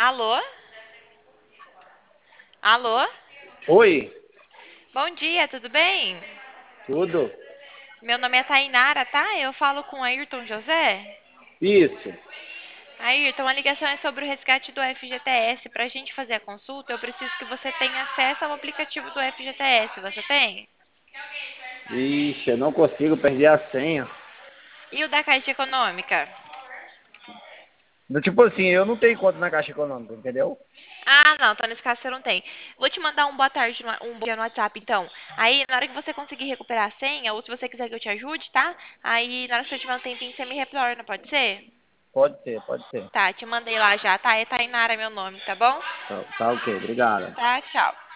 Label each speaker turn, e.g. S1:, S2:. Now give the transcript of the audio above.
S1: Alô? Alô?
S2: Oi,
S1: Bom dia, tudo bem?
S2: tudo?
S1: Meu nome é Tainara, tá? Eu falo com Ayrton José.
S2: Isso.
S1: Ayrton, a ligação é sobre o resgate do FGTS. Para a gente fazer a consulta, eu preciso que você tenha acesso ao aplicativo do FGTS. Você tem?
S2: Ixi, eu não consigo perder a senha.
S1: E o da Caixa Econômica?
S2: Tipo assim, eu não tenho conta na Caixa Econômica, entendeu?
S1: Ah, não, então nesse caso você não tem. Vou te mandar um boa tarde, um bom dia no WhatsApp, então. Aí, na hora que você conseguir recuperar a senha, ou se você quiser que eu te ajude, tá? Aí, na hora que você tiver um tempinho, você me retorna, pode ser?
S2: Pode ser, pode ser.
S1: Tá, te mandei lá já, tá? É Tainara meu nome, tá bom?
S2: Tá ok, obrigado.
S1: Tá, tchau.